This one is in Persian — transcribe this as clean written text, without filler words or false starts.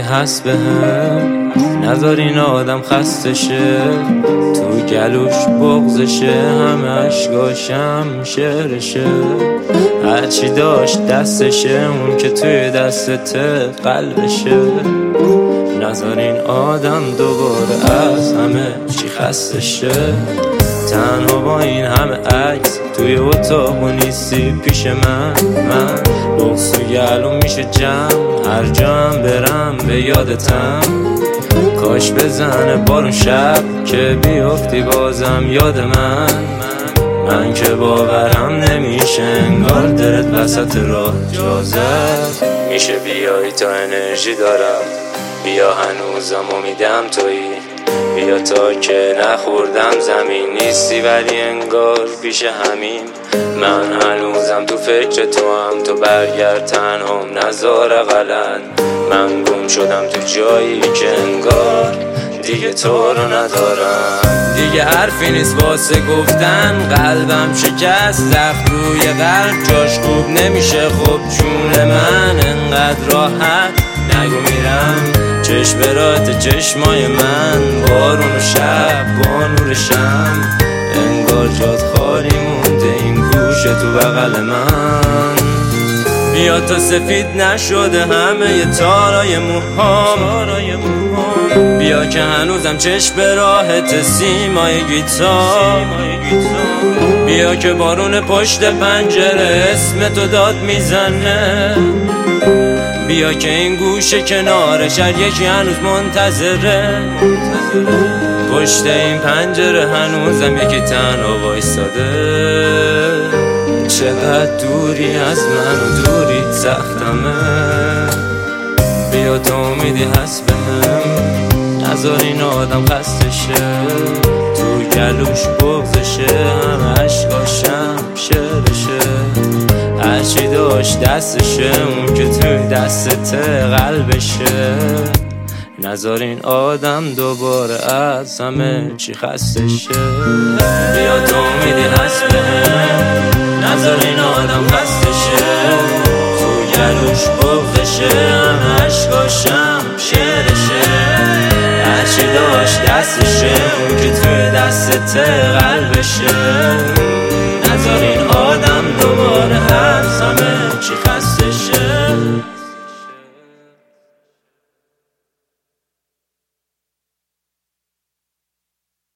هست بهم، نذار این آدم خسته شه، تو گلوش بغزشه، همه اشکاشم شعرشه، هرچی داشت دستشه، اون که توی دستت قلبشه. نذار این آدم دوباره از همه چی خسته شه، تنها با این همه عکس توی اتاق و نیستی پیش من بغض تو گلوم میشه جمع، هر جا هم برم به یادتم، کاش بزنه بارون شب که بیفتی بازم یاد من که باورم نمیشه، انگار دلت وسط راه جا زد. میشه بیایی تا انرژی دارم، بیا هنوزم امیدم تویی، بیا تا که نخوردم زمین نیستی ولی انگار پیش همین، من هنوزم تو فکر تو هم، تو برگرد تنهام نذار غلط، من گم شدم تو جایی که انگار دیگه تو رو ندارم، دیگه حرفی نیست واسه گفتن، قلبم شکست زخم روی قلب جاش خوب نمیشه، خب جون من انقدر راحت نگو میرم، چشم برات چشمای من، بارون و شب با نور شم، انگار جات خالی مونده این گوشه تو بغل من، بیا تا سفید نشده همه ی تارای موهام، بیا که هنوزم چشم به راحت سیمای گیتار، بیا که بارون پشت پنجره اسم تو داد میزنه، بیا که این گوشه کنار شهر یکی هنوز منتظره، پشت این پنجره هنوزم یکی تنها وایستاده، چقدر دوری از من و دوری سختمه، بیا تو امیدی هست بهم، نذار این آدم خسته شه، تو گلوش بغزشه، همه اشکاشم شعرشه، هرچی داشت دستشه، اون که توی دستت قلبشه، نذار این آدم دوباره از همه چی خسته شه، بیا تو امیدی هست بهم، نذار این آدم خسته شه، تو گلوش بغزشه، همه اشکاشم شعرشه، هرچی داشت دستشه، اون که توی دستت قلبشه، نذار این